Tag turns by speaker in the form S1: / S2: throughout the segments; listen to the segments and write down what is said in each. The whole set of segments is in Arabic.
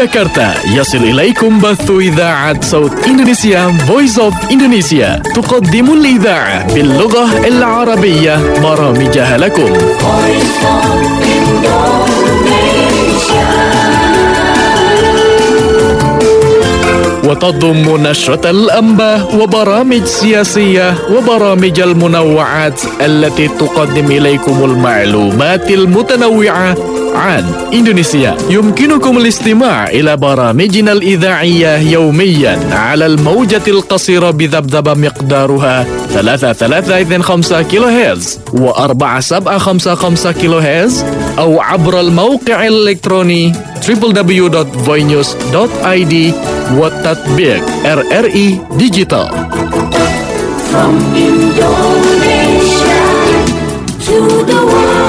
S1: جاكرتا يصل إليكم بث إذاعة صوت إندونيسيا Voice of Indonesia تقدم الإذاعة باللغة العربية برامجها لكم. وتضم نشرة الأنباء وبرامج سياسية وبرامج المنوعات التي تقدم إليكم المعلومات المتنوعة عن إندونيسيا. يمكنكم الاستماع إلى برامجنا الإذاعية يوميا على الموجة القصيرة بذبذبة مقدارها 3325 كيلو هرتز و4755 كيلو هرتز أو عبر الموقع الإلكتروني www.voinews.id والتطبيق RRI Digital.
S2: From Indonesia to the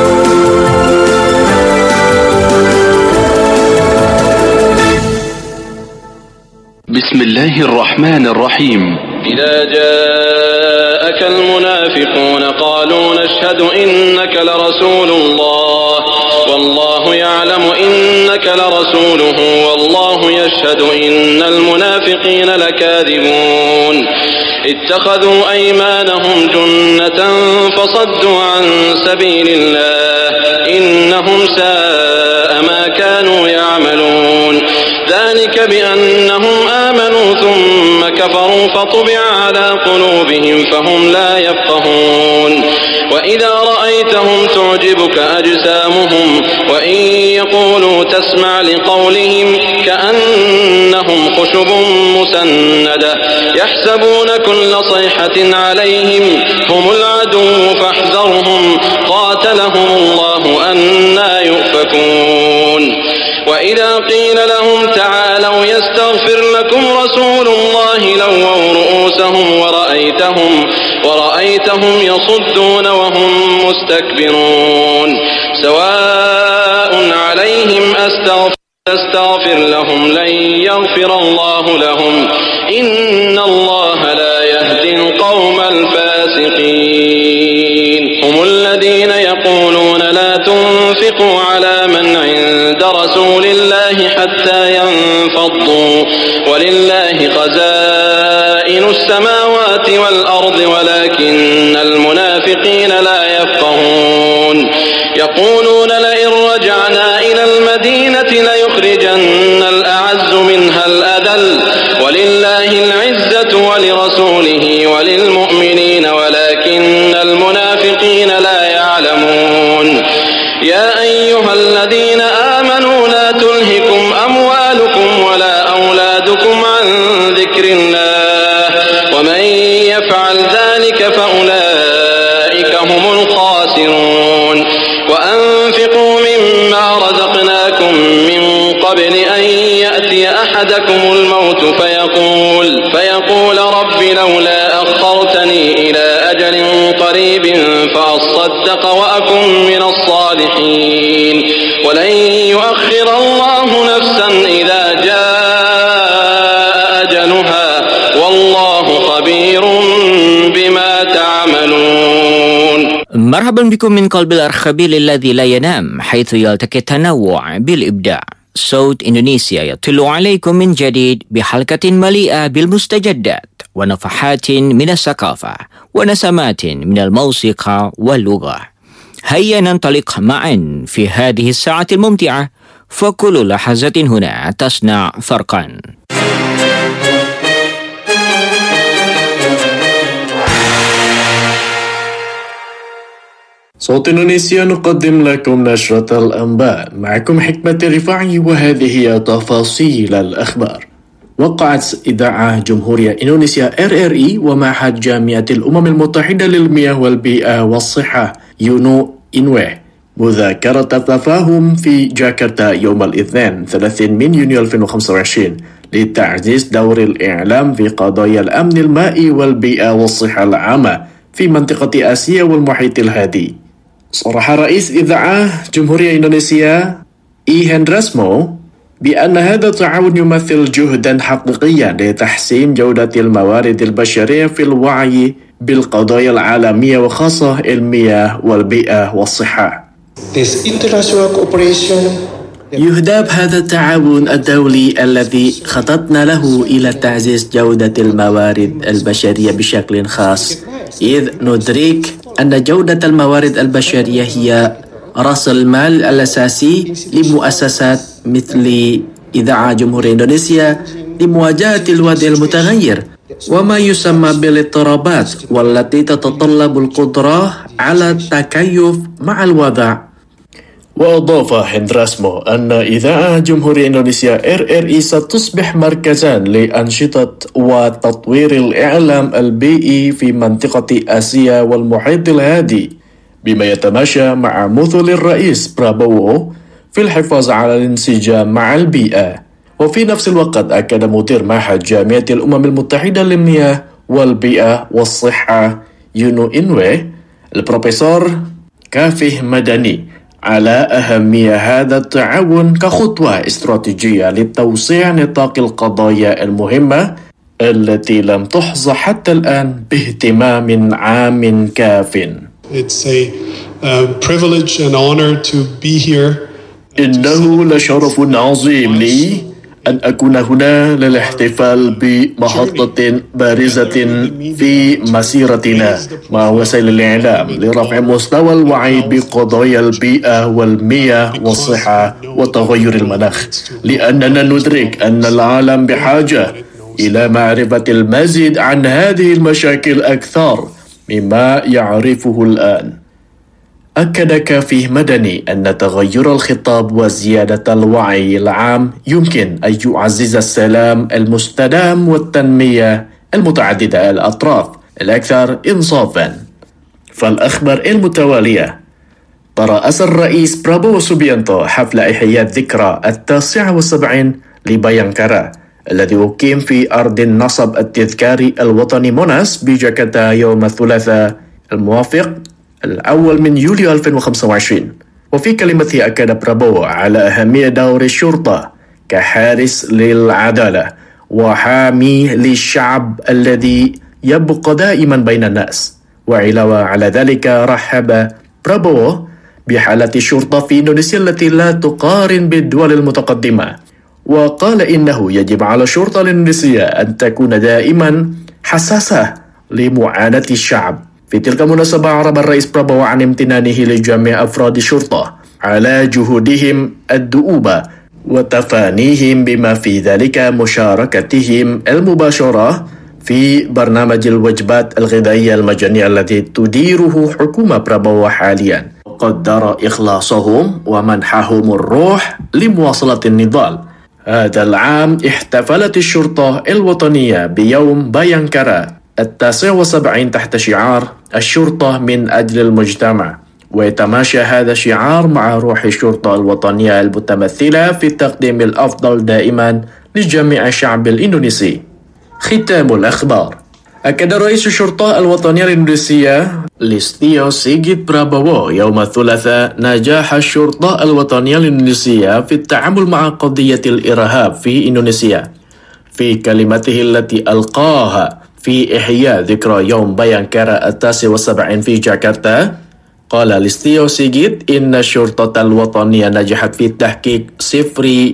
S3: بسم الله الرحمن الرحيم.
S4: إذا جاءك المنافقون قالوا نشهد إنك لرسول الله والله يعلم إنك لرسوله والله يشهد إن المنافقين لكاذبون اتخذوا أيمانهم جنة فصدوا عن سبيل الله إنهم ساء ما كانوا يعملون ذلك بأنهم آمنوا ثم كفروا فطبع على قلوبهم فهم لا يفقهون وإذا رأيتهم تعجبك أجسامهم وإن يقولوا تسمع لقولهم كأنهم خشب مسندة يحسبون كل صيحة عليهم هم العدو فاحذرهم قاتلهم الله أنى يؤفكون وإذا قيل لهم تعالوا يستغفر لكم رسول الله لووا رؤوسهم ورأيتهم يصدون وهم مستكبرون سواء عليهم أستغفر لهم لن يغفر الله لهم إن الله لا يهدي القوم الفاسقين هم الذين يقولون لا تنفقوا على من عند رسول الله حتى ينفضوا ولله خزائن السماوات والأرض ولكن المنافقين لا يفقهون يقولون لئن رجعنا إلى المدينة ليخرجن الأعز منها الأذل ولله العزة ولرسوله وللمؤمنين ولكن المنافقين لا يعلمون يا أيها الذين آمنوا لا تلهكم أموالكم ولا أولادكم عن ذكر الله ومن يفعل ذلك فأولئك هم الخاسرون وأنفقوا مما رزقناكم من قبل أن يأتي أحدكم الموت فيقول رب لولا أخرتني إلى أجل قريب فأصدق وأكن من الصالحين ولن يؤخر الله نفسا إذا جاء أجلها والله خبير بما تعملون.
S5: مرحبا بكم من قلب الأرخبيل الذي لا ينام حيث يلتقي التنوع بالإبداع. صوت إندونيسيا يطل عليكم من جديد بحلقة مليئة بالمستجدات ونفحات من الثقافة ونسمات من الموسيقى واللغة. هيا ننطلق معا في هذه الساعة الممتعة فكل لحظة هنا تصنع فرقا.
S1: صوت إندونيسيا نقدم لكم نشرة الأنباء معكم حكمة الرفاعي وهذه هي تفاصيل الأخبار. وقعت إذاعة جمهورية إندونيسيا RRI ومعهد جامعة الأمم المتحدة للمياه والبيئة والصحة يونو إنويه مذاكرة تفاهم في جاكرتا يوم الاثنين 30 من يونيو 2025 لتعزيز دور الإعلام في قضايا الأمن المائي والبيئة والصحة العامة في منطقة آسيا والمحيط الهادي. صرح رئيس إذاعة جمهورية إندونيسيا هندراسمو بأن هذا التعاون يمثل جهدا حقيقيا لتحسين جودة الموارد البشرية في الوعي بالقضايا العالمية وخاصة المياه والبيئة والصحة.
S6: This international cooperation
S1: يهدف هذا التعاون الدولي الذي خططنا له إلى تعزيز جودة الموارد البشرية بشكل خاص، إذ ندرك أن جودة الموارد البشرية هي رأس المال الأساسي لمؤسسات مثل إذاعة جمهورية إندونيسيا لمواجهة الوضع المتغير وما يسمى بالاضطرابات، والتي تتطلب القدرة على التكيف مع الوضع. وأضاف هندراسمو أن إذاعة جمهورية إندونيسيا RRI ستصبح مركزاً لأنشطة وتطوير الإعلام البيئي في منطقة آسيا والمحيط الهادي، بما يتماشى مع مثل الرئيس برابوو في الحفاظ على الانسجام مع البيئة. وفي نفس الوقت أكد مدير معهد جامعة الأمم المتحدة للمياه والبيئة والصحة يونو إنوي البروفيسور كافيه مدني على أهمية هذا التعاون كخطوة استراتيجية لتوسيع نطاق القضايا المهمة التي لم تحظى حتى الآن باهتمام عام كاف.
S6: It's a privilege and honor to be here.
S1: إنه لشرف عظيم لي أن أكون هنا للاحتفال بمحطة بارزة في مسيرتنا مع وسائل الإعلام لرفع مستوى الوعي بقضايا البيئة والمياه والصحة وتغير المناخ، لأننا ندرك أن العالم بحاجة إلى معرفة المزيد عن هذه المشاكل أكثر مما يعرفه الآن. أكد كافيه مدني أن تغير الخطاب وزيادة الوعي العام يمكن أن يعزز السلام المستدام والتنمية المتعددة الأطراف الأكثر إنصافاً. فالأخبار المتوالية: ترأس الرئيس برابوو سوبيانتو حفل إحياء الذكرى 79 لبايانكارا الذي أقيم في أرض النصب التذكاري الوطني موناس بجاكرتا يوم الثلاثاء الموافق 1 من يوليو 2025. وفي كلمته أكد برابوو على أهمية دور الشرطة كحارس للعدالة وحامي للشعب الذي يبقى دائما بين الناس. وعلاوة على ذلك رحب برابوو بحالة الشرطة في إندونيسيا التي لا تقارن بالدول المتقدمة، وقال إنه يجب على الشرطة الإندونيسية أن تكون دائما حساسة لمعاناة الشعب. في تلك المناسبة أعرب الرئيس برابوو عن امتنانه لجميع أفراد الشرطة على جهودهم الدؤوبة وتفانيهم، بما في ذلك مشاركتهم المباشرة في برنامج الوجبات الغذائية المجانية الذي تديره حكومة برابوو حاليا، وقدر إخلاصهم ومنحهم الروح لمواصلة النضال. هذا العام احتفلت الشرطة الوطنية بيوم بايانكارا 79 تحت شعار الشرطة من أجل المجتمع، ويتماشى هذا الشعار مع روح الشرطة الوطنية المتمثلة في تقديم الأفضل دائما لجميع الشعب الإندونيسي. ختام الأخبار: أكد رئيس الشرطة الوطنية الإندونيسية ليستيو سيغيت برابوو يوم الثلاثاء نجاح الشرطة الوطنية الإندونيسية في التعامل مع قضية الإرهاب في إندونيسيا. في كلمته التي ألقاها في إحياء ذكرى يوم بايانكارا 79 في جاكرتا، قال ليستيو سيغيت إن الشرطة الوطنية نجحت في تحقيق صفر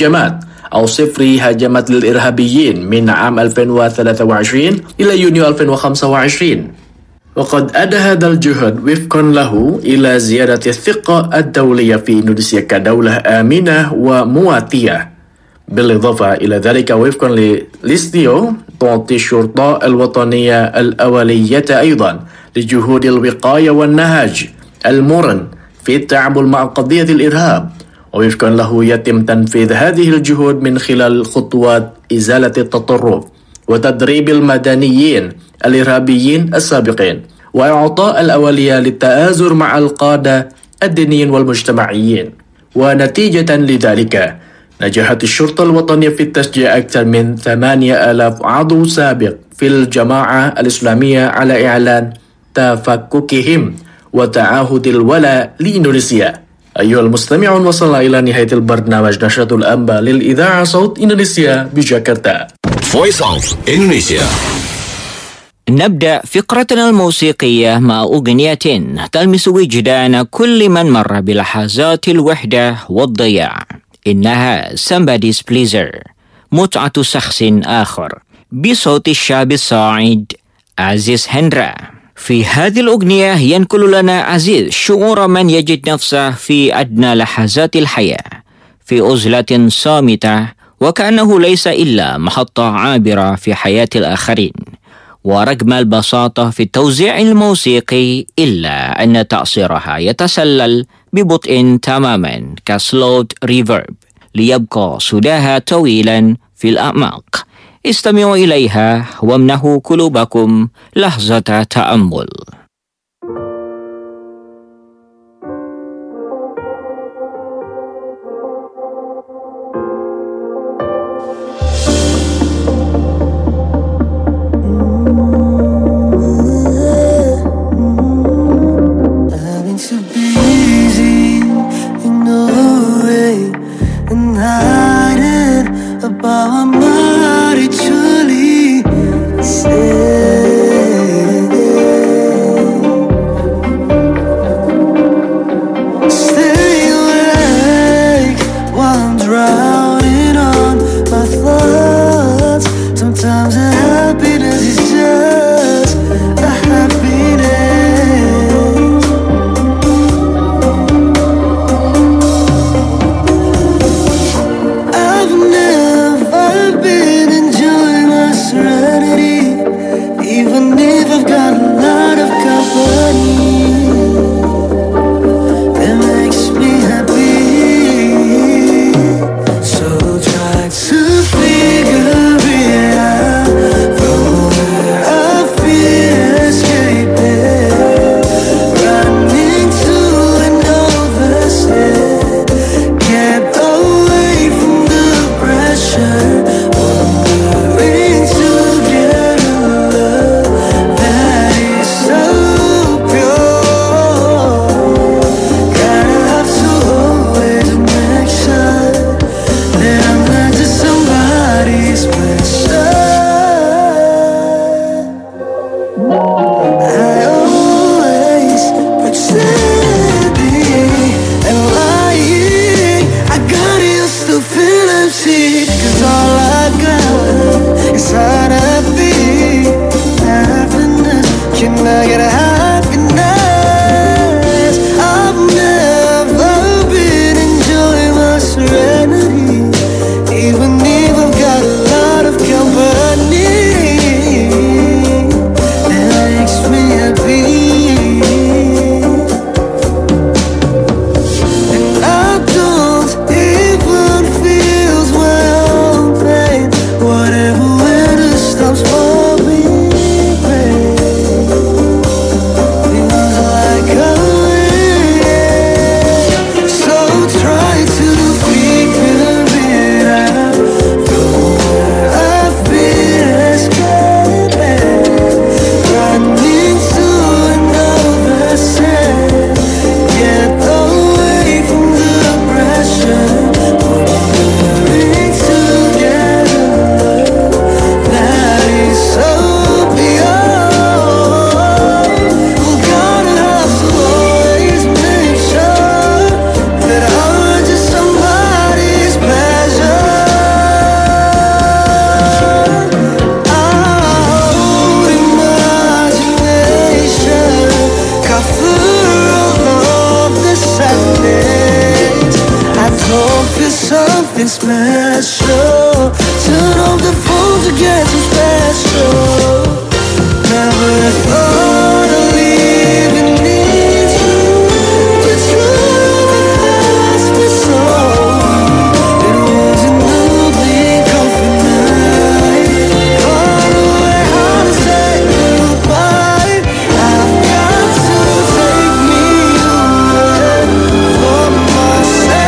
S1: هجمات للإرهابيين من عام 2023 إلى يونيو 2025، وقد أدى هذا الجهد وفقا له إلى زيادة الثقة الدولية في إندونيسيا كدولة آمنة ومواتية. بالإضافة إلى ذلك وفقا لليستيو تعطي الشرطة الوطنية الأولية أيضا لجهود الوقاية والنهج المرن في التعامل مع قضية الإرهاب، ووفقا له يتم تنفيذ هذه الجهود من خلال خطوات إزالة التطرف وتدريب المدنيين الإرهابيين السابقين وإعطاء الأولية للتآزر مع القادة الدينيين والمجتمعيين. ونتيجة لذلك نجحت الشرطة الوطنية في تشجيع أكثر من 8000 عضو سابق في الجماعة الإسلامية على إعلان تفككهم وتعهد الولاء لإندونيسيا. أيها المستمعون، وصلنا إلى نهاية البرنامج نشرة الأنباء للإذاعة صوت إندونيسيا بجاكرتا.
S7: Voice of Indonesia.
S5: نبدأ فقرتنا الموسيقية مع أغنية تلمس وجدان كل من مر بلحظات الوحدة والضياع. إنها Somebody's Pleasure متعة شخص آخر بصوت الشاب الصاعد عزيز هندرا. في هذه الأغنية ينقل لنا عزيز شعور من يجد نفسه في أدنى لحظات الحياة في عزلة صامتة وكأنه ليس إلا محطة عابرة في حياة الآخرين. ورغم البساطة في التوزيع الموسيقي إلا أن تأثيرها يتسلل ببطء تماما كسلوت ريفيرب ليبقى صداها طويلا في الأعماق. استمعوا إليها وامنحوا قلوبكم لحظة تأمل.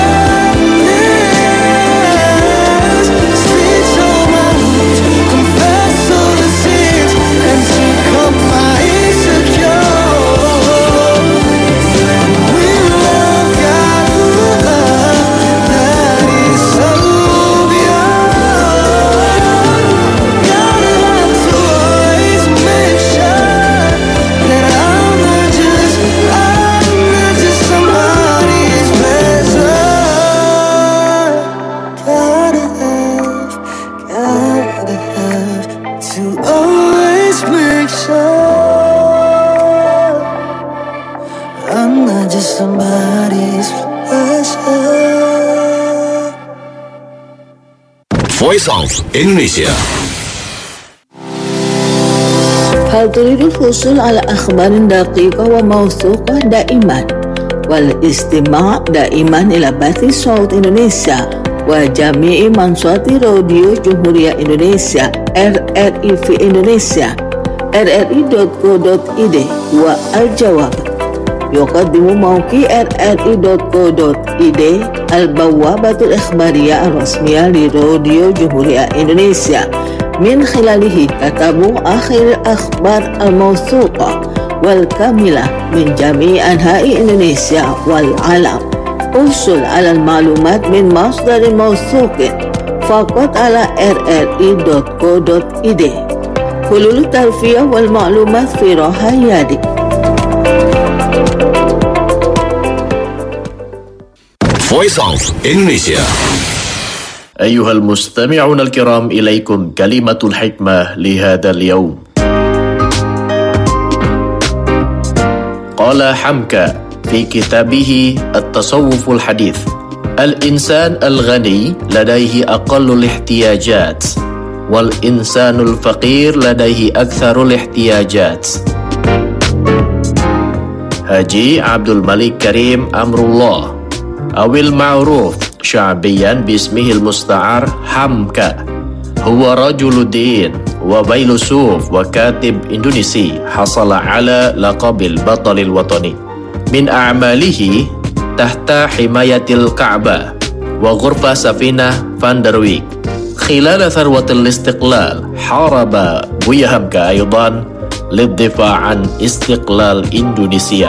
S8: Confess
S7: Voice of Indonesia.
S2: هل تريد الحصول على أخبار دقيقة وموثوقة دائما والاستماع دائما إلى بث صوت إندونيسيا وجميع منصات راديو جمهورية إندونيسيا RRI في إندونيسيا rri.co.id؟ والجواب: يقدم موقع rri.co.id البوابة الإخبارية الرسمية لراديو جمهورية إندونيسيا. من خلاله تتابع آخر الأخبار الموثوقة والكاملة من جميع أنحاء إندونيسيا والعالم. احصل على المعلومات من مصدر موثوق فقط على rri.co.id. حلول الترفيه والمعلومات في راحة يدك.
S7: Voice of Indonesia.
S1: أيها المستمعون الكرام، إليكم كلمة الحكمة لهذا اليوم. قال حمكة في كتابه التصوف الحديث: الإنسان الغني لديه أقل الاحتياجات، والإنسان الفقير لديه أكثر الاحتياجات. Haji Abdul Malik Karim Amrullah أو المعروف شعبيا باسمه المستعار حمكة، هو رجل دين وفيلسوف وكاتب إندونيسي حصل على لقب البطل الوطني. من أعماله تحت حماية الكعبة وغرفة سفينة فاندرويك. خلال ثروة الاستقلال حارب بويا حمكة أيضا للدفاع عن استقلال إندونيسيا.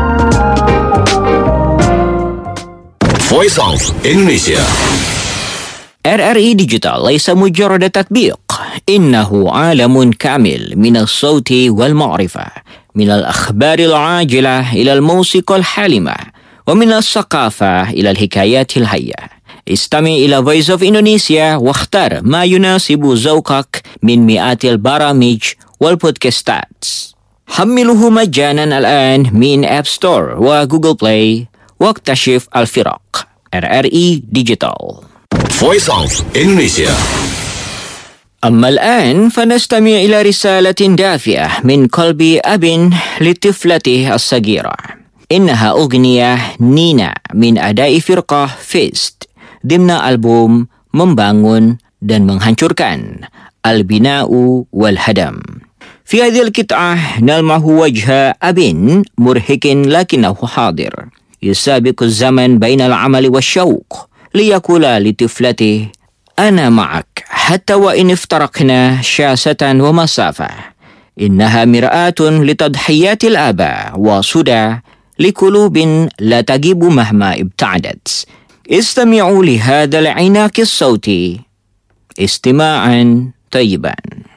S7: Voice of Indonesia.
S5: RRI Digital ليس مجرد تطبيق، إنه عالم كامل من الصوت والمعرفة، من الأخبار العاجلة إلى الموسيقى الحالمة، ومن الثقافة إلى الحكايات الحية. استمع إلى Voice of Indonesia واختر ما يناسب ذوقك من مئات البرامج والبودكاستات. حمله مجانا الآن من App Store وجوجل بلاي واكتشف الفرق. RRI Digital.
S7: Voice of Indonesia.
S5: أما الآن فنستمع إلى رسالة دافئة من قلب أب لطفلته الصغيرة. إنها أغنية نينا من أداء فرقة فيست ضمن ألبوم Membangun dan Menghancurkan البناء والهدم. في هذه القطعة نلمح وجه أب مرهق لكنه حاضر، يسابق الزمن بين العمل والشوق ليقول لطفلته: أنا معك حتى وإن افترقنا شاسة ومسافة. إنها مرآة لتضحيات الآباء وصدى لقلوب لا تجيب مهما ابتعدت. استمعوا لهذا العناق الصوتي استماعا طيبا.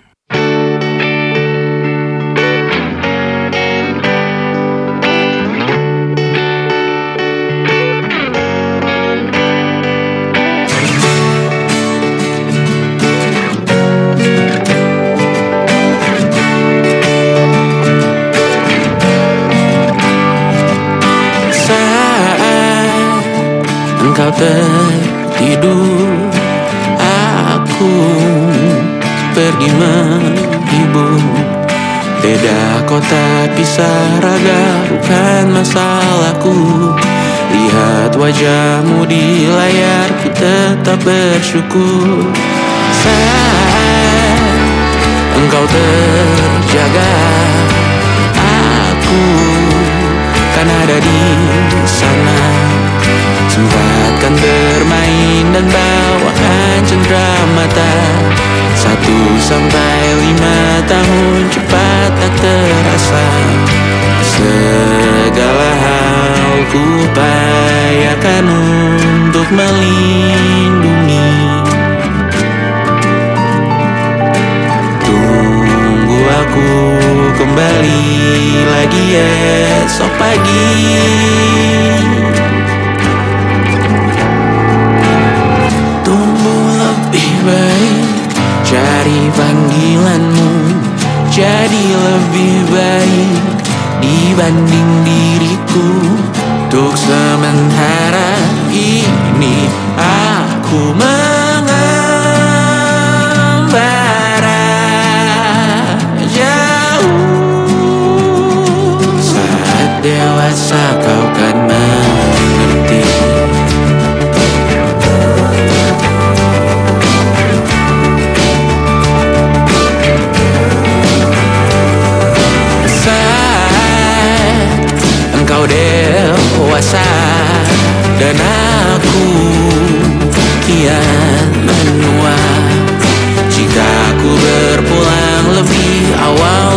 S8: Engkau tertidur, aku pergi menghibur. Beda kota pisah raga bukan masalahku. Lihat wajahmu di layar, ku tetap bersyukur. Saat engkau terjaga, aku kan ada di sana. Sempatkan bermain dan bawakan cenderamata. 1-5 tahun cepat tak terasa. Segala hal ku upayakan untuk melindungi. Tunggu aku kembali lagi esok pagi. Cari panggilanmu jadi lebih baik dibanding diriku. Untuk sementara ini aku mengalah.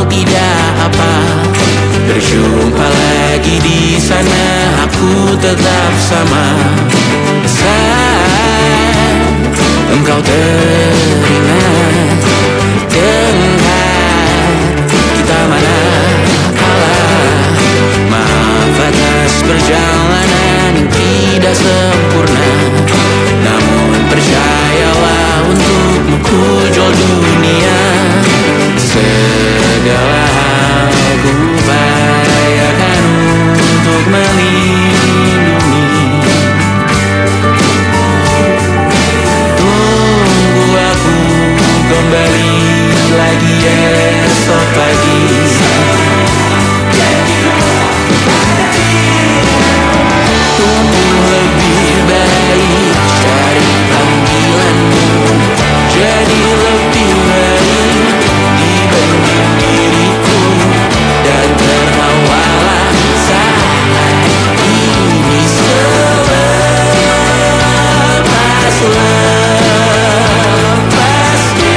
S8: tidak apa. Berjumpa lagi di sana, aku tetap sama. Saat engkau teringat tengah kita mana kalah. Maaf atas perjalanan yang tidak sempurna, namun percayalah untukmu ku jual dunia. Segala hal ku upayakan untuk melindungi. Tunggu aku kembali lagi esok pagi. Tunggu lebih baik cari panggilanmu, jadi lebih baik dibanding diriku, dan tertawalah saat ini selepas-lepasnya,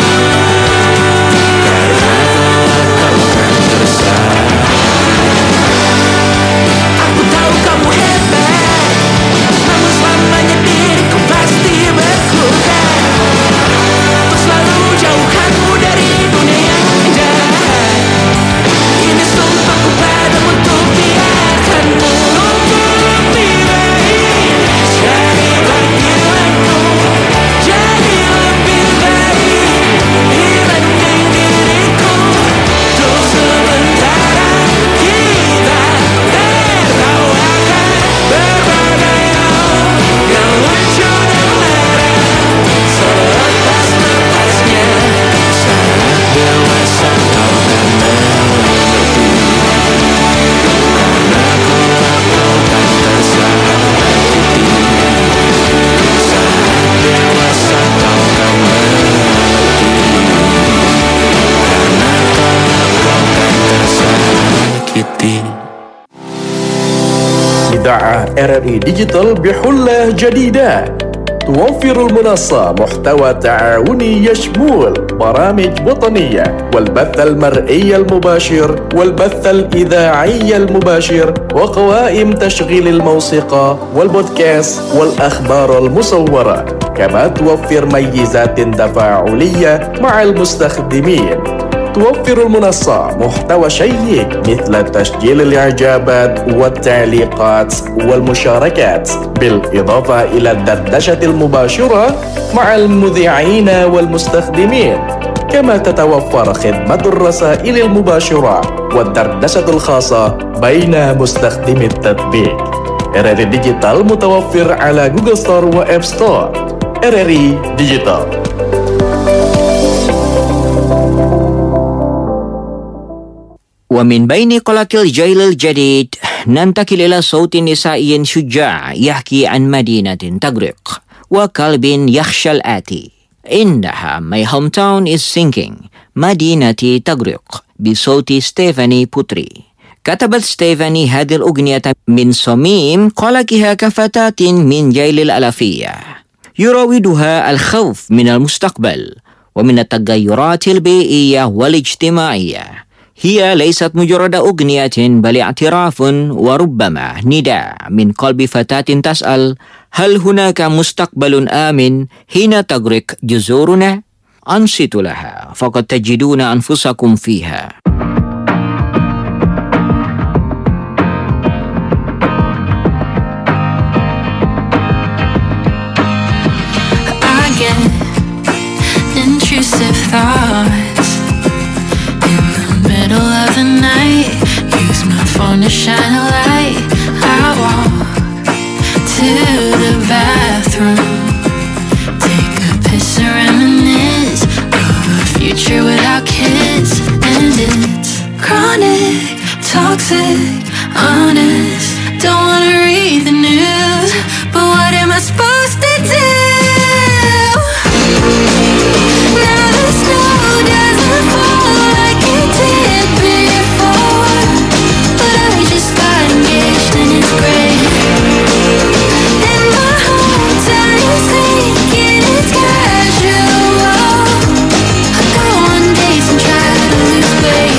S8: karena kau kan tersayang. Aku tahu kamu hebat, namun selamanya diriku pasti berkurang. Untuk selalu jauhkanmu dari dunia yang indah. Ini sumpahku padamu untuk biarkanmu lebih baik. Cari panggilanmu, jadi lebih baik dibanding diriku. Untuk sementara kita tertawakan berbagai hal yang lucu dan lara. Selepas-lepasnya saat dewasa kau kan mengerti, karena kelak kau kan tersakiti. Saat dewasa kau kan mengerti, karena kelak kau kan tersakiti.
S1: إذاعة RRI ديجيتال بحلة جديدة توفر المنصة محتوى تعاوني يشمل برامج وطنية والبث المرئي المباشر والبث الإذاعي المباشر وقوائم تشغيل الموسيقى والبودكاست والأخبار المصورة. كما توفر ميزات تفاعلية مع المستخدمين. توفر المنصة محتوى شيق مثل تسجيل الإعجابات والتعليقات والمشاركات، بالإضافة إلى الدردشة المباشرة مع المذيعين والمستخدمين. كما تتوفر خدمة الرسائل المباشرة والدردشة الخاصة بين مستخدمي التطبيق. RRI ديجيتال متوفر على جوجل ستور وآب ستور. RRI ديجيتال.
S5: ومن بين قلق الجيل الجديد ننتقل إلى صوت نسائي شجاع يحكي عن مدينة تغرق وقلب يخشى الآتي. إنها My Hometown is Sinking، مدينتي تغرق، بصوت ستيفاني بوتري. كتبت ستيفاني هذه الأغنية من صميم قلقها كفتاة من جيل الألفية، يراودها الخوف من المستقبل ومن التغيرات البيئية والاجتماعية. هي ليست مجرد أغنية بل اعتراف وربما نداء من قلب فتاة تسأل: هل هناك مستقبل آمن حين تغرق جذورنا؟ أنصتوا لها فقد تجدون أنفسكم فيها.
S9: I get intrusive thoughts in the middle of the night. Use my phone to shine a light. I walk to the bathroom, take a piss and reminisce of a future without kids. And it's chronic, toxic, honest. Don't wanna read the news, but what am I supposed to do? Now the snow doesn't fall like it did before, but I just got engaged and it's great. And my hometown is sinking, it's casual. I go on dates and try to lose weight.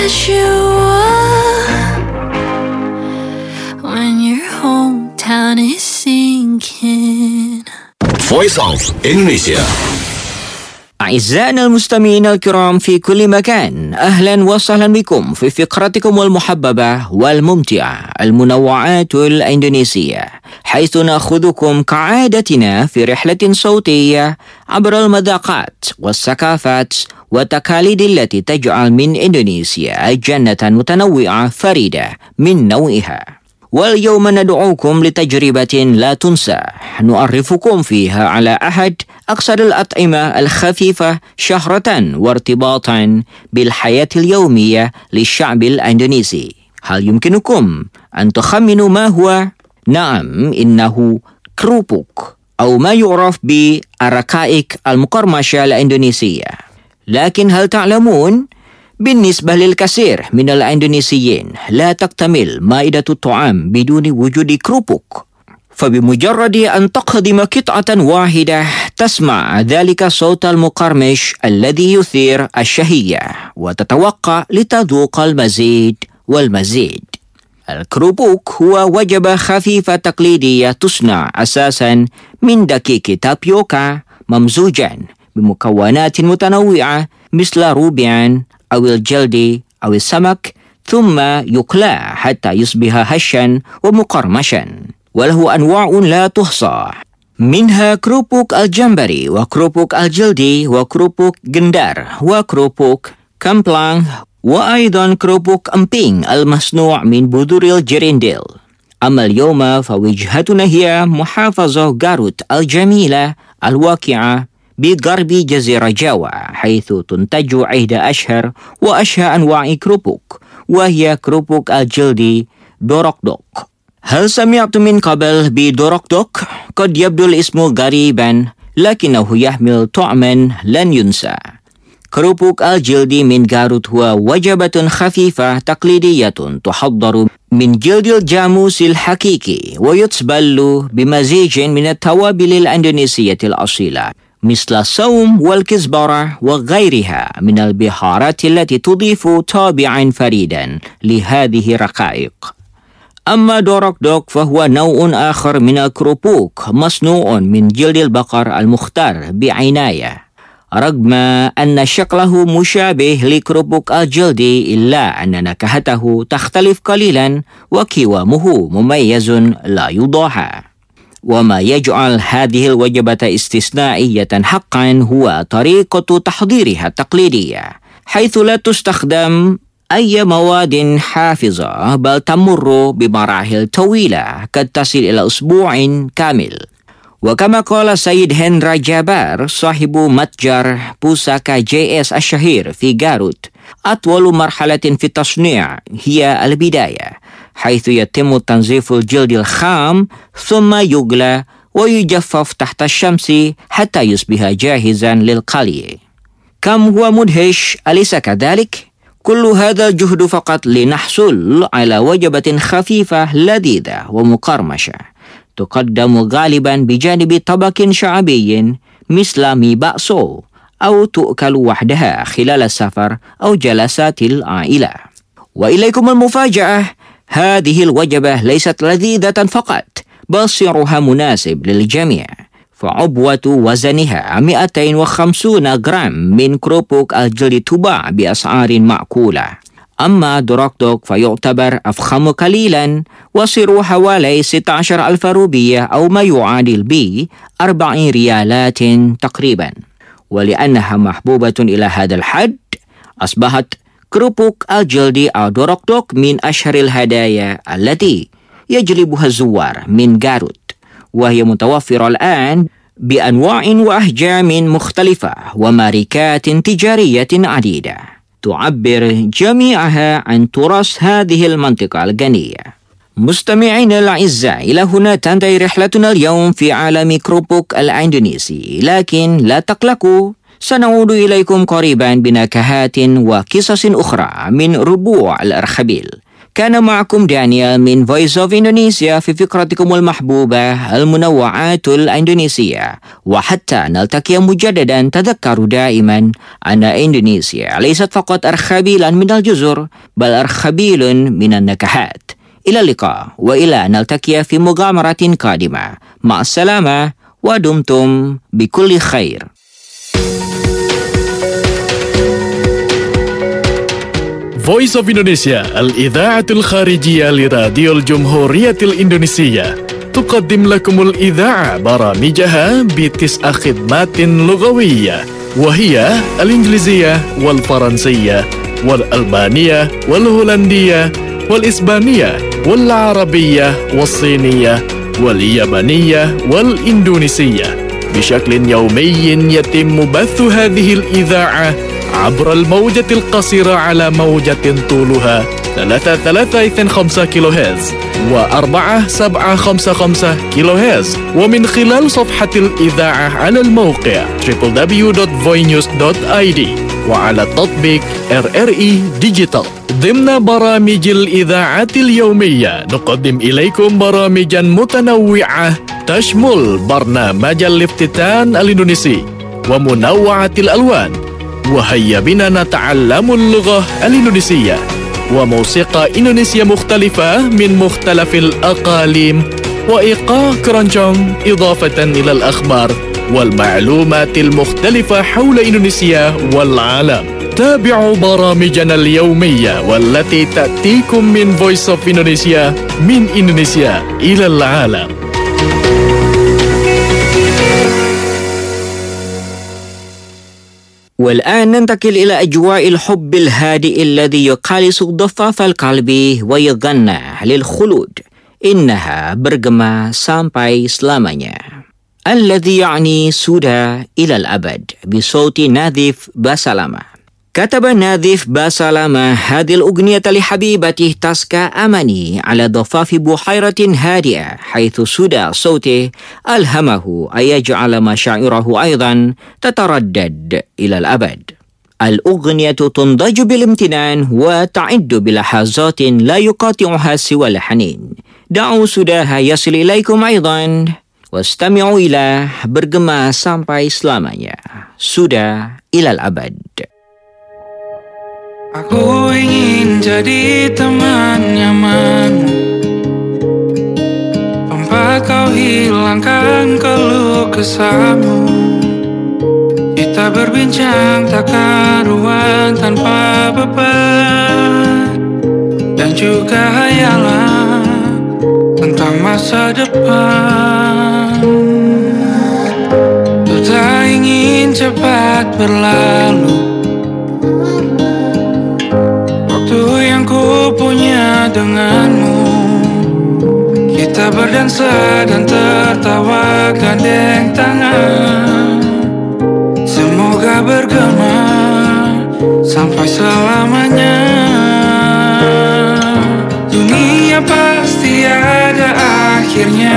S9: as you are when your hometown is sinking.
S7: Voice of Indonesia.
S5: أعزائنا المستمعين الكرام في كل مكان، أهلا وسهلا بكم في فقرتكم المحببة والممتعة المنوعات الإندونيسية، حيث نأخذكم كعادتنا في رحلة صوتية عبر المذاقات والثقافات والتقاليد التي تجعل من إندونيسيا جنة متنوعة فريدة من نوعها. واليوم ندعوكم لتجربة لا تنسى، نعرفكم فيها على أحد أكثر الأطعمة الخفيفة شهرة وارتباطا بالحياة اليومية للشعب الإندونيسي. هل يمكنكم أن تخمنوا ما هو؟ نعم، إنه كروبوك، أو ما يعرف بالرقائق المقرمشة الإندونيسية. لكن هل تعلمون؟ بالنسبة للكثير من الإندونيسيين لا تكتمل مائدة الطعام بدون وجود كروبوك، فبمجرد أن تقدم قطعة واحدة تسمع ذلك الصوت المقرمش الذي يثير الشهية وتتوقع لتذوق المزيد والمزيد. الكروبوك هو وجبة خفيفة تقليدية تصنع أساسا من دقيق تابيوكا ممزوجا بمكونات متنوعة مثل روبيان أو الجلد أو السمك، ثم يقلى حتى يصبح هشا ومقرمشا، وله أنواع لا تحصى، منها كروبوك الجمبري وكروبوك الجلدي وكروبوك جندار وكروبوك كامبلانغ، وأيضا كروبوك أمبينغ المصنوع من بذور الجرينديل. أما اليوم فوجهتنا هي محافظة غاروت الجميلة الواقعة بغرب جزيرة جاوا، حيث تنتج 11 وأشهى أنواع كروبوك، وهي كروبوك الجلدي دورokdok. هل سمعت من قبل بدورokdok؟ قد يبدو الاسم غريبا، لكنه يحمل طعما لن ينسى. كروبوك الجلدي من غاروت هو وجبة خفيفة تقليدية تحضر من جلد الجاموس الحقيقي، ويتبل بمزيج من التوابل الإندونيسية الأصيلة مثل الثوم والكزبرة وغيرها من البهارات التي تضيف طابعا فريدا لهذه الرقائق. أما دورokdok فهو نوع آخر من الكروبوك مصنوع من جلد البقر المختار بعناية. رغم أن شكله مشابه لكروبوك الجلدي، إلا أن نكهته تختلف قليلا وقوامه مميز لا يضاهى. وما يجعل هذه الوجبة استثنائية حقا هو طريقة تحضيرها التقليدية، حيث لا تستخدم أي مواد حافظة، بل تمر بمراحل طويلة قد تصل إلى أسبوع كامل. وكما قال سيد هندرا جابار صاحب متجر بوساكا JS الشهير في غاروت، أطول مرحلة في التصنيع هي البداية، حيث يتم تنظيف الجلد الخام ثم يغلى ويجفف تحت الشمس حتى يصبح جاهزا للقلي. كم هو مدهش، أليس كذلك؟ كل هذا الجهد فقط لنحصل على وجبة خفيفة لذيذة ومقرمشة، تقدم غالبا بجانب طبق شعبي مثل مي بأسو، أو تؤكل وحدها خلال السفر أو جلسات العائلة. وإليكم المفاجأة، هذه الوجبة ليست لذيذة فقط، بل سعرها مناسب للجميع، فعبوة وزنها 250 جرام من كروبوك الجلد تباع بأسعار معقولة. أما دورokdok فيعتبر أفخم قليلا، وسعره حوالي 16,000 روبية أو ما يعادل ب 40 ريالات تقريبا. ولأنها محبوبة إلى هذا الحد، أصبحت كروبوك الجلدي أو دورokdok من أشهر الهدايا التي يجلبها الزوار من غاروت، وهي متوفرة الآن بأنواع وأحجام مختلفة وماركات تجارية عديدة، تعبر جميعها عن تراث هذه المنطقة الغنية. مستمعينا الأعزاء، إلى هنا تنتهي رحلتنا اليوم في عالم كروبوك الإندونيسي، لكن لا تقلقوا، سنعود إليكم قريبا بنكهات وقصص أخرى من ربوع الأرخبيل. كان معكم دانيال من Voice of Indonesia في فقرتكم المحبوبة المنوعات الإندونيسية. وحتى نلتقي مجددا تذكروا دائما أن إندونيسيا ليست فقط أرخبيلا من الجزر بل أرخبيل من النكهات. إلى اللقاء وإلى أن نلتقي في مغامرة قادمة. مع السلامة ودمتم بكل خير.
S1: Voice of Indonesia الإذاعة الخارجية لراديو الجمهورية الإندونيسية تقدم لكم الإذاعة برامجها ب9 خدمات لغوية، وهي الإنجليزية والفرنسية والألبانية والهولندية والإسبانية والعربية والصينية واليابانية والإندونيسية. بشكل يومي يتم بث هذه الإذاعة عبر الموجة القصيرة على موجة طولها 3.325 كيلو هرتز و4.755 كيلو هرتز، ومن خلال صفحة الإذاعة على الموقع www.voinews.id وعلى التطبيق RRI Digital. ضمن برامج الإذاعة اليومية نقدم إليكم برامجا متنوعة تشمل برنامج الافتتان الإندونيسي ومنوعة الألوان، وهيا بنا نتعلم اللغة الإندونيسية، وموسيقى إندونيسية مختلفة من مختلف الأقاليم، وإيقاع كرانجونج، إضافة إلى الأخبار والمعلومات المختلفة حول إندونيسيا والعالم. تابعوا برامجنا اليومية والتي تأتيكم من Voice of Indonesia من إندونيسيا إلى العالم.
S5: والآن ننتقل إلى أجواء الحب الهادئ الذي يقالص ضفاف القلب ويغنى للخلود. إنها bergema sampai selamanya، الذي يعني sudah إلى الأبد بصوت ناذف باسلامة. كتب ناذف باسلامة هذه الأغنية لحبيبته تاسكا أماني على ضفاف بحيرة هادئة، حيث صدى صوته ألهمه أن يجعل مشاعره أيضا تتردد إلى الأبد. الأغنية تنضج بالامتنان وتعد بلحظات لا يقاطعها سوى الحنين. دعوا صداها يصل إليكم أيضا، واستمعوا إلى bergema sampai selamanya، sudah إلى الأبد.
S8: Aku ingin jadi teman nyaman, tempat kau hilangkan keluh kesahmu. Kita berbincang tak karuan tanpa beban, dan juga hayalan tentang masa depan. Ku tak ingin cepat berlalu yang ku punya denganmu. Kita berdansa dan tertawa gandeng tangan, semoga bergema sampai selamanya. Dunia pasti ada akhirnya,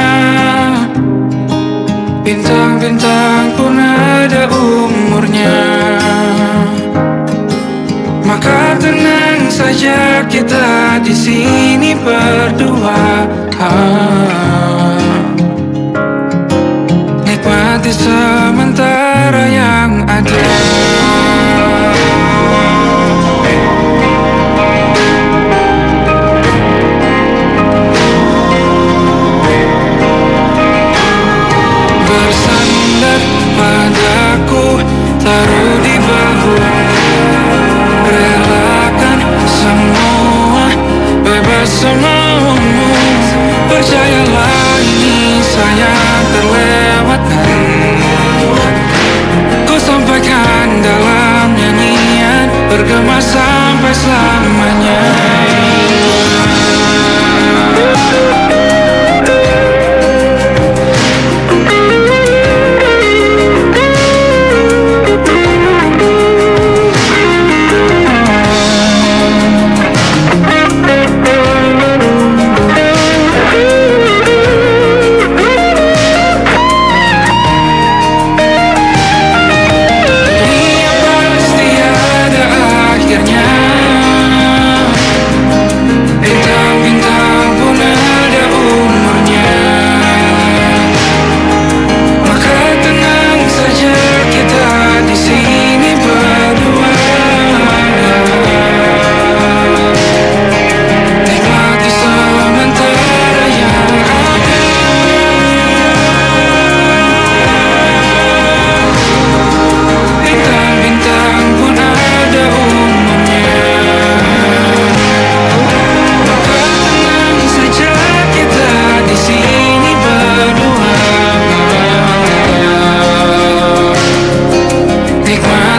S8: bintang-bintang pun ada umurnya. Maka tenang saja kita di sini berdua, nikmati sementara yang ada. Bersandar padaku, taruh di bahu, relakan semua, bebas semaumu. Percayalah ini sayang terlewatkan, ku sampaikan dalam nyanyian, bergema sampai selamanya.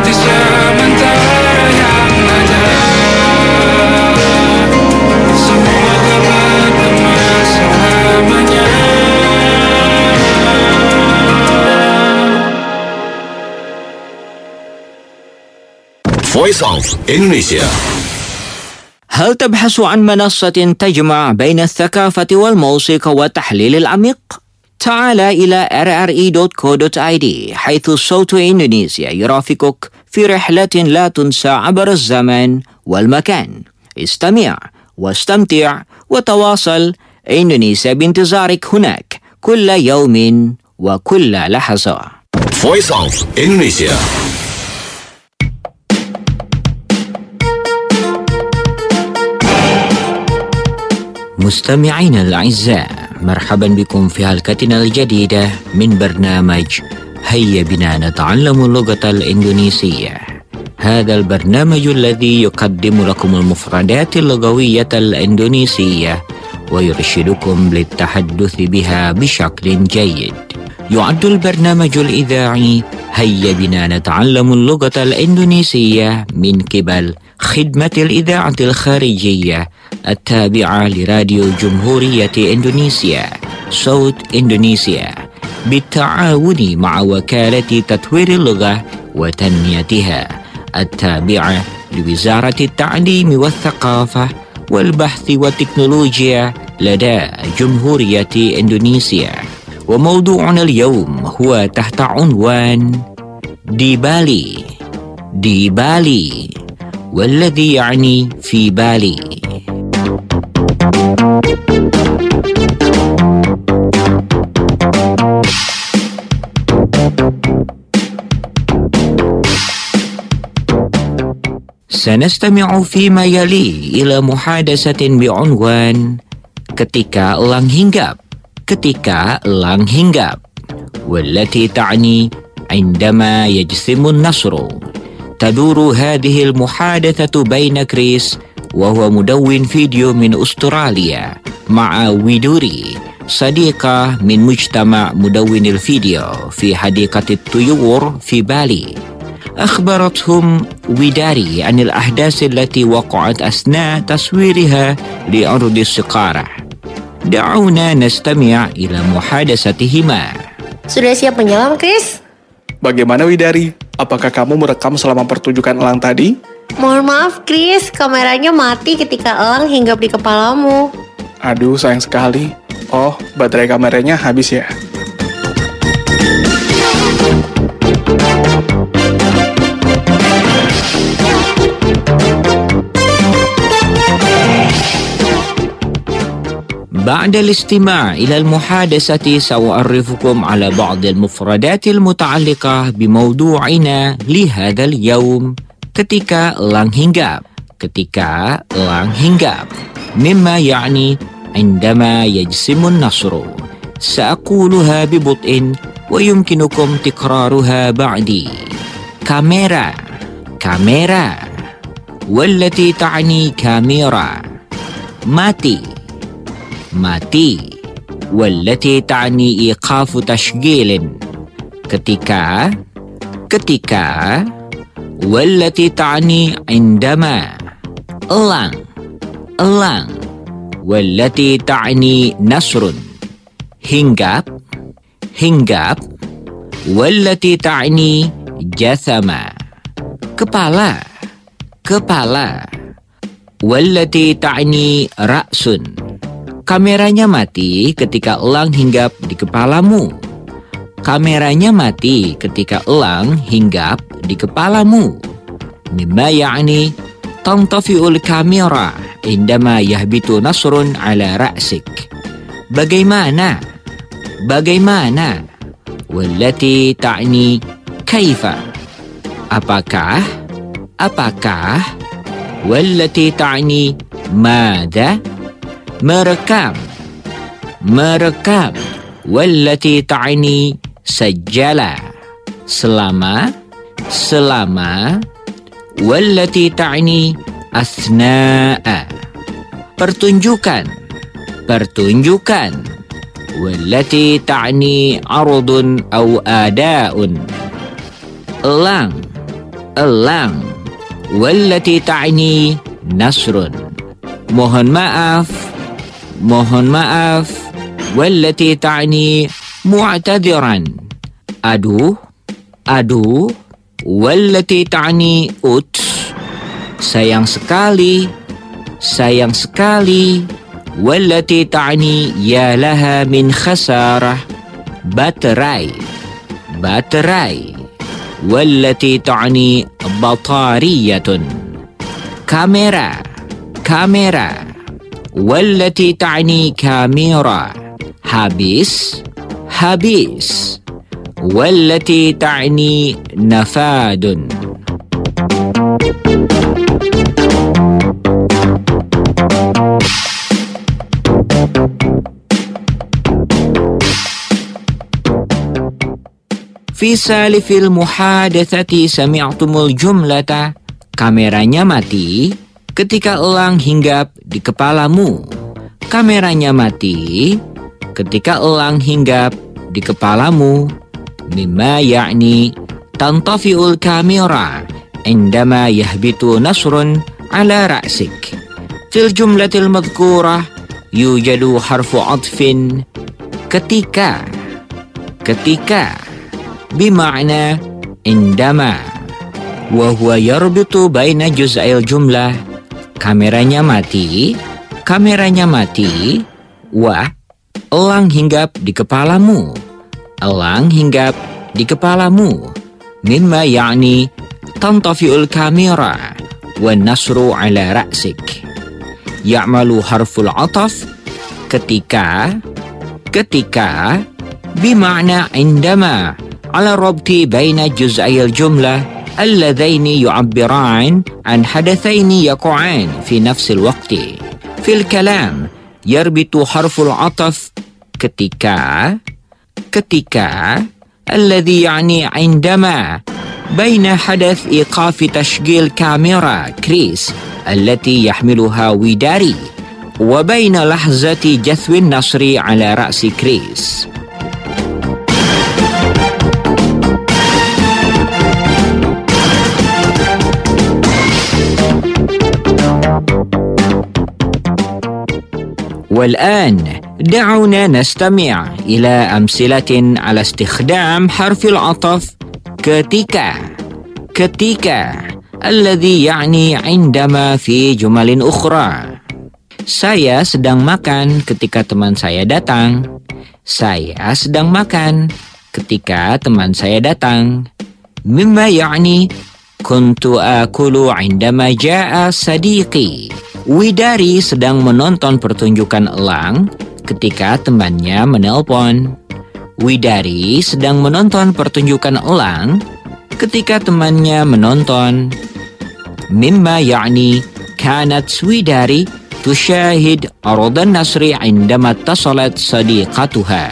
S8: di sementara yang ada. Semua teman-teman selamanya.
S7: Voice of Indonesia.
S5: هل تبحث عن منصة تجمع بين الثقافة والموسيقى والتحليل العميق؟ تعال إلى rre.co.id حيث صوت إندونيسيا يرافقك في رحلة لا تنسى عبر الزمن والمكان. استمع واستمتع وتواصل. إندونيسيا بانتظارك هناك كل يوم وكل لحظة.
S7: Voice of Indonesia.
S5: مستمعينا الأعزاء، مرحبا بكم في حلقتنا الجديدة من برنامج هيا بنا نتعلم اللغة الإندونيسية. هذا البرنامج الذي يقدم لكم المفردات اللغوية الإندونيسية ويرشدكم للتحدث بها بشكل جيد. يعد البرنامج الإذاعي هيا بنا نتعلم اللغة الإندونيسية من قبل خدمة الإذاعة الخارجية التابعة لراديو جمهورية إندونيسيا صوت إندونيسيا بالتعاون مع وكالة تطوير اللغة وتنميتها التابعة لوزارة التعليم والثقافة والبحث والتكنولوجيا لدى جمهورية إندونيسيا. وموضوعنا اليوم هو تحت عنوان دي بالي. دي بالي والذي يعني في بالي. سنستمع فيما يلي إلى محادثة بعنوان ketika elang hinggap. ketika elang hinggap والتي تعني عندما يجثم النسر. تدور هذه المحادثة بين كريس وهو مدون فيديو من أستراليا مع ويدوري صديقة من مجتمع مدون الفيديو في حديقة الطيور في بالي. أخبرتهم ويداري عن الأحداث التي وقعت أثناء تصويرها لعرض السقارة. دعونا نستمع إلى محادثتهما.
S10: Sudah siap menyelam, Chris?
S11: Bagaimana Widari? Apakah kamu merekam selama pertunjukan elang tadi?
S10: Mohon maaf, Chris. Kameranya mati ketika elang hinggap di kepalamu.
S11: Aduh, sayang sekali. Oh, baterai kameranya habis ya?
S5: بعد الاستماع إلى المحادثة سأعرفكم على بعض المفردات المتعلقة بموضوعنا لهذا اليوم ketika elang hinggap. ketika elang hinggap مما يعني عندما يجسم النسر. سأقولها ببطء ويمكنكم تكرارها بعدي. كاميرا. كاميرا والتي تعني كاميرا. ماتي. mati والتي تعني إيقاف تشغيل. ketika. ketika والتي تعني عندما. elang. elang والتي تعني نسر. hinggap. hinggap والتي تعني جثم. kepala. kepala والتي تعني رأس. Kameranya mati ketika elang hinggap di kepalamu. Kameranya mati ketika elang hinggap di kepalamu. مما يعني تنطفئ الكاميرا عندما يهبط نسر على رأسك. Bagaimana. bagaimana والتي تعني كيف. apakah. apakah والتي تعني ماذا. merekam. merekam والتي تعني سجل. selama. selama والتي تعني أثناء. pertunjukan. pertunjukan والتي تعني عرض أو أداء. elang. elang. Wallati ta'ni nasrun. Mohon maaf. Wallati ta'ni mu'tadiran. Aduh. Wallati ta'ni uts. Sayang sekali. Wallati ta'ni ya laha min khasarah. Baterai. Wallati ta'ni batariyatun. Kamera. Wallati ta'ni kamera. Habis. Wallati ta'ni nafadun. Fi salifil muhadatsati sami'tumul jumlata. Kameranya mati ketika elang hinggap di kepalamu. Kameranya mati ketika elang hinggap di kepalamu. Mimma ya'ni tantafi'ul kamera indama yahbitu nasrun ala ra'sik. Fil jumlatil madhkurah yujadu harfu atfin ketika bima'na indama wa huwa yarbitu baina juz'il jumlah. Kameranya mati wa elang hinggap di kepalamu. Mimma ya'ni tantafi'ul kamera wa nasru ala ra'sik. Ya'malu harful ataf ketika bima'na indama على الربط بين جزئي الجملة اللذين يعبران عن حدثين يقعان في نفس الوقت. في الكلام يربط حرف العطف ketika الذي يعني عندما بين حدث إيقاف تشغيل كاميرا كريس التي يحملها ويداري وبين لحظة جثو النصر على رأس كريس. والآن دعونا نستمع إلى أمثلة على استخدام حرف العطف ketika الذي يعني عندما في جمل أخرى. Saya sedang makan ketika teman saya datang. Saya sedang makan ketika teman saya datang. مما يعني كنت آكل عندما جاء صديقي. Widari sedang menonton pertunjukan elang ketika temannya menelpon. Widari sedang menonton pertunjukan elang ketika temannya menonton. Mimma ya'ni kanat Widari tushahid aradan nasri indama tasalat sadiqatuha.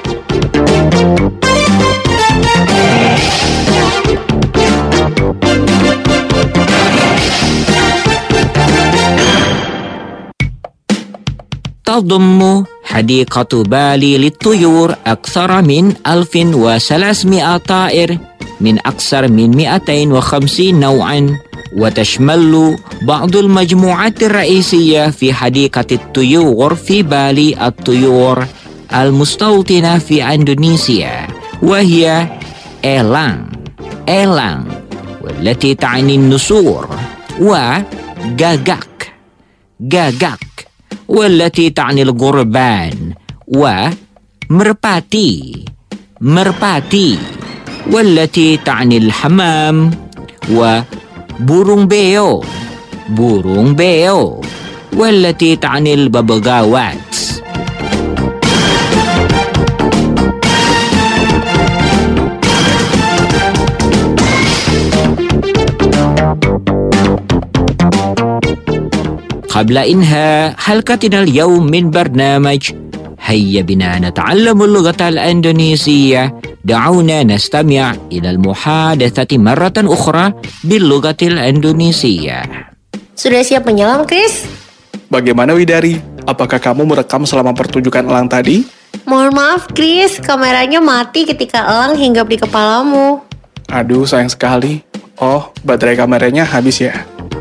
S5: تضم حديقة بالي للطيور أكثر من 1300 طائر من أكثر من 250 نوعا، وتشمل بعض المجموعات الرئيسية في حديقة الطيور في بالي الطيور المستوطنة في إندونيسيا، وهي elang والتي تعني النسور، وغاغاك والتي تعني الغربان، ومرباتي والتي تعني الحمام، وبورونغ بيو والتي تعني الببغاوات. قبل إنهاء حلقتنا اليوم من برنامج هيا بنا نتعلم اللغة الإندونيسية، دعونا نستمع إلى المحادثة مرة أخرى باللغة الإندونيسية.
S10: Sudah siap menyelam, Chris?
S11: Bagaimana Widari? Apakah kamu merekam selama pertunjukan elang tadi?
S10: Mohon maaf, Chris. Kameranya mati ketika elang hinggap di kepalamu.
S11: Aduh, sayang sekali. Oh, baterai kameranya habis ya?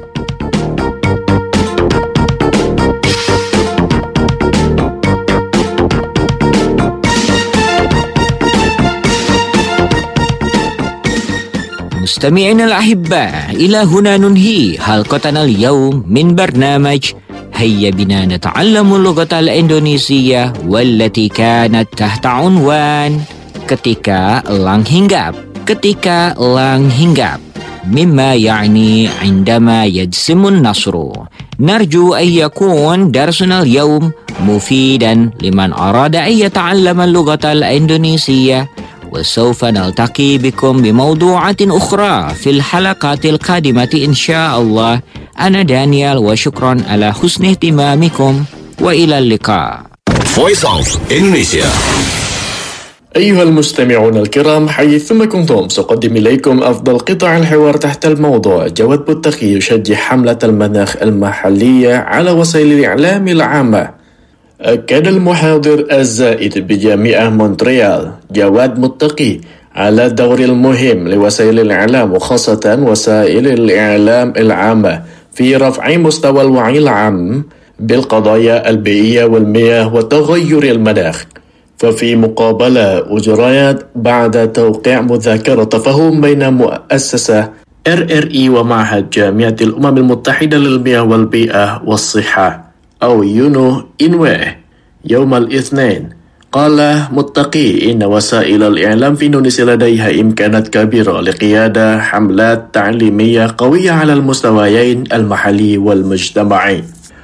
S5: مستمعينا الأحباء، إلى هنا ننهي حلقتنا اليوم من برنامج هيا بنا نتعلم اللغة الإندونيسية، والتي كانت تحت عنوان ketika elang hinggap. Ketika elang hinggap مما يعني عندما يجسم النصر. نرجو أن يكون درسنا اليوم مفيدا لمن أراد أن يتعلم اللغة الإندونيسية، وسوف نلتقي بكم بموضوعات أخرى في الحلقات القادمة إن شاء الله. أنا دانيال، وشكرا على حسن اهتمامكم، وإلى اللقاء.
S7: Voice of Indonesia.
S1: أيها المستمعون الكرام، حيثما كنتم سأقدم إليكم أفضل قطع الحوار تحت الموضوع جواد متقي يشجع حملة المناخ المحلية على وسائل الإعلام العامة. أكد المحاضر الزائد بجامعة مونتريال جواد متقي على الدور المهم لوسائل الإعلام، وخاصة وسائل الإعلام العامة، في رفع مستوى الوعي العام بالقضايا البيئية والمياه وتغير المناخ. ففي مقابلة أجريت بعد توقيع مذكرة تفاهم بين مؤسسة RRI ومعهد جامعة الأمم المتحدة للمياه والبيئة والصحة أو يونو إنويه يوم الاثنين، قال متقي إن وسائل الإعلام في إندونيسيا لديها إمكانات كبيرة لقيادة حملات تعليمية قوية على المستويين المحلي والمجتمعي.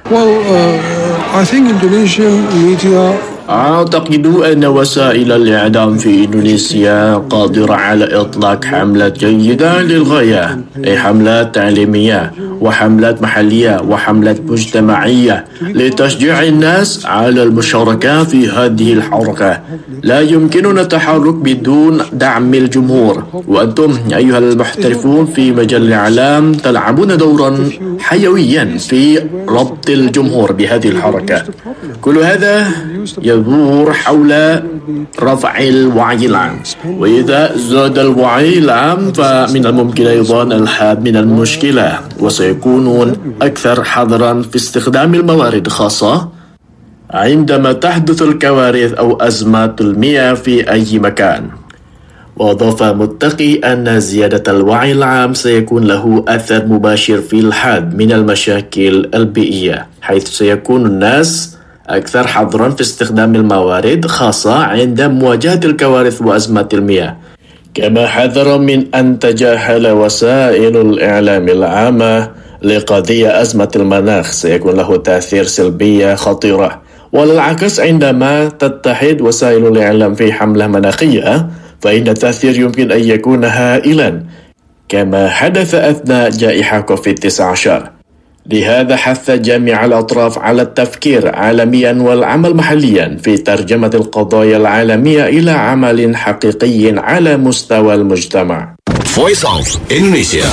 S6: I think Indonesian media
S1: أعتقد أن وسائل الإعلام في إندونيسيا قادرة على إطلاق حملات جيدة للغاية، أي حملات تعليمية وحملات محلية وحملات مجتمعية لتشجيع الناس على المشاركة في هذه الحركة. لا يمكننا التحرك بدون دعم الجمهور، وأنتم أيها المحترفون في مجال الإعلام تلعبون دورا حيويا في ربط الجمهور بهذه الحركة. كل هذا يدور حول رفع الوعي العام، وإذا زاد الوعي العام فمن الممكن أيضا الحد من المشكلة، وسيكونون أكثر حذرا في استخدام الموارد، خاصة عندما تحدث الكوارث أو أزمات المياه في أي مكان. وأضاف متقي أن زيادة الوعي العام سيكون له أثر مباشر في الحد من المشاكل البيئية، حيث سيكون الناس أكثر حذرا في استخدام الموارد، خاصة عند مواجهة الكوارث وأزمات المياه. كما حذر من أن تجاهل وسائل الإعلام العامة لقضية أزمة المناخ سيكون له تأثير سلبية خطيرة. وللعكس، عندما تتحد وسائل الإعلام في حملة مناخية فإن التأثير يمكن أن يكون هائلا، كما حدث أثناء جائحة كوفيد-19. لهذا حث جميع الأطراف على التفكير عالميا والعمل محليا في ترجمة القضايا العالمية إلى عمل حقيقي على مستوى المجتمع.
S7: Voice of Indonesia.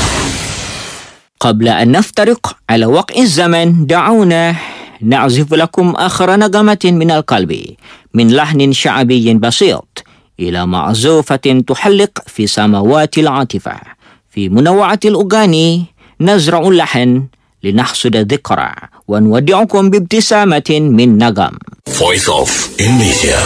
S5: قبل أن نفترق على وقع الزمن، دعونا نعزف لكم آخر نغمة من القلب من لحن شعبي بسيط إلى معزوفة تحلق في سماوات العاطفة. في منوعة الأغاني نزرع اللحن لنحصد الذكرى، ونودعكم بابتسامة من نغم.
S7: Voice of Indonesia.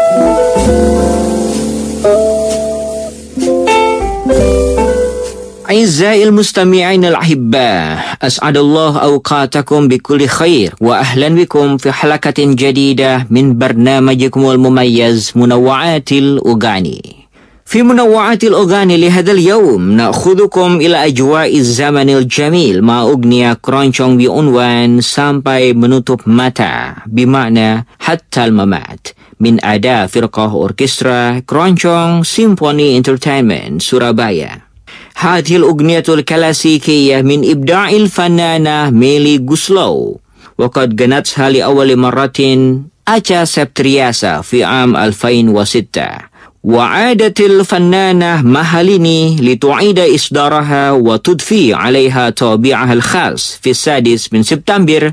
S5: أعزائي المستمعين الأحباء، أسعد الله أوقاتكم بكل خير، وأهلا بكم في حلقة جديدة من برنامجكم المميز منوعات الأغاني. في منوعات الأغاني لهذا اليوم نأخذكم إلى أجواء الزمن الجميل مع أغنية كرونشونغ بعنوان Sampai Menutup Mata، بمعنى حتى الممات، من أداء فرقة أوركسترا كرونشونغ سيمفوني انترتينمنت سورابايا. هذه الأغنية الكلاسيكية من إبداع الفنانة ميلي غوسلو، وقد غنتها لأول مرة أتشا سبترياسا في عام 2006. وعادت الفنانة مهاليني لتعيد إصدارها وتضفي عليها طابعها الخاص في 6 سبتمبر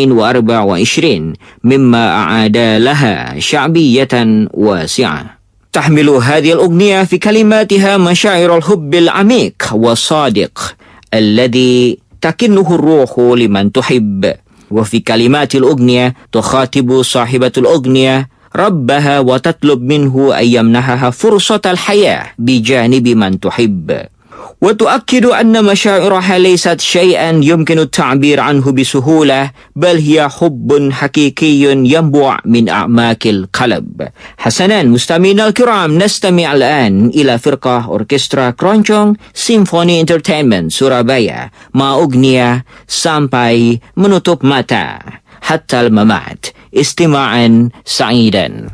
S5: 2024، مما أعاد لها شعبية واسعة. تحمل هذه الأغنية في كلماتها مشاعر الحب العميق والصادق الذي تكنه الروح لمن تحب. وفي كلمات الأغنية تخاطب صاحبة الأغنية ربها وتطلب منه أن يمنحها فرصة الحياة بجانب من تحب، وتؤكد أن مشاعرها ليست شيئا يمكن التعبير عنه بسهولة، بل هي حب حقيقي ينبع من أعماق القلب. حسنا مستمعينا الكرام، نستمع الآن إلى فرقة أوركسترا كروncong Symphony Entertainment Surabaya مع أغنية Sampai Menutup Mata حتى الممات. استماعا سعيدا.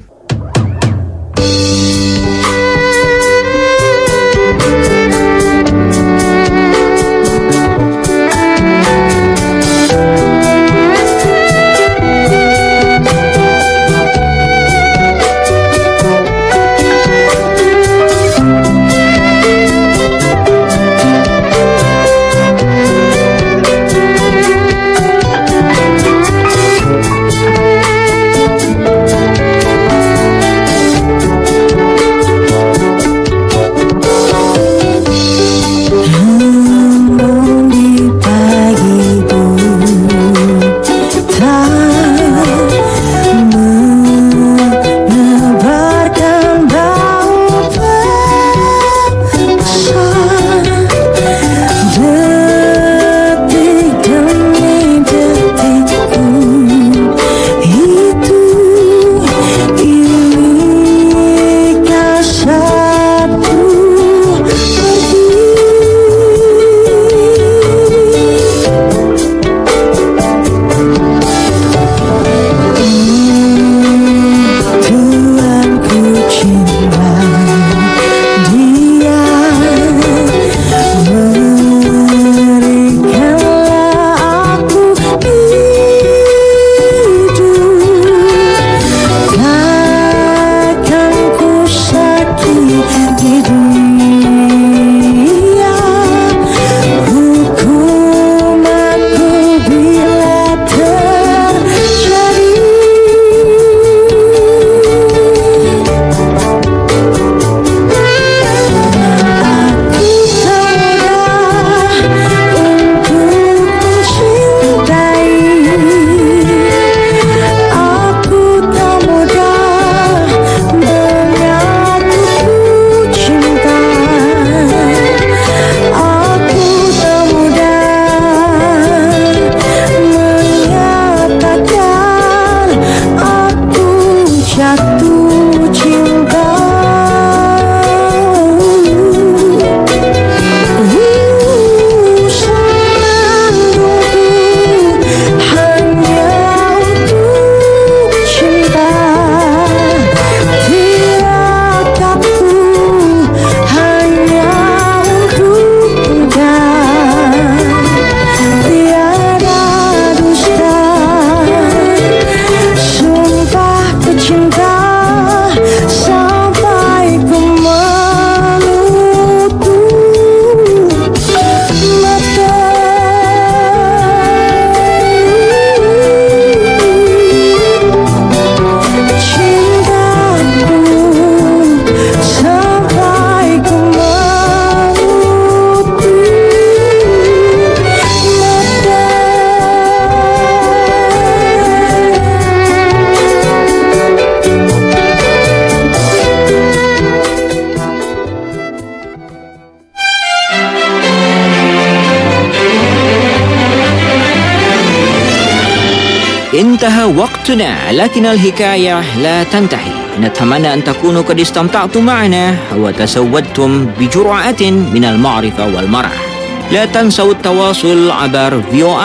S5: انتهى وقتنا، لكن الحكاية لا تنتهي. نتمنى أن تكونوا قد استمتعتم معنا وتسودتم بجرعة من المعرفة والمرح. لا تنسوا التواصل عبر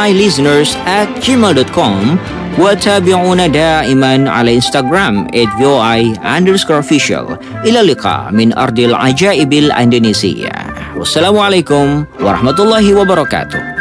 S5: voilisteners@gmail.com وتابعونا دائما على انستغرام @voi_official. إلى اللقاء من أرض العجائب الإندونيسية. والسلام عليكم warahmatullahi wabarakatuh.